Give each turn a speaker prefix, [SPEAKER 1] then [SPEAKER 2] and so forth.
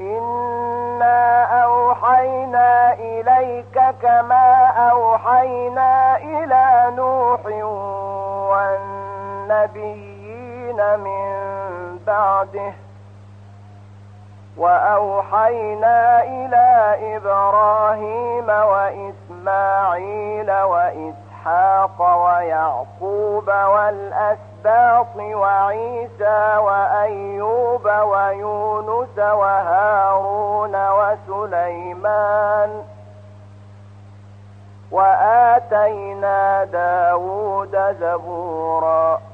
[SPEAKER 1] إنا أوحينا إليك كما أوحينا إلى نوح والنبيين من بعده وأوحينا إلى إبراهيم وإسماعيل وإسحاق ويعقوب والأسباط وعيسى وأيوب ويونس وهارون وسليمان وآتينا داود زبورا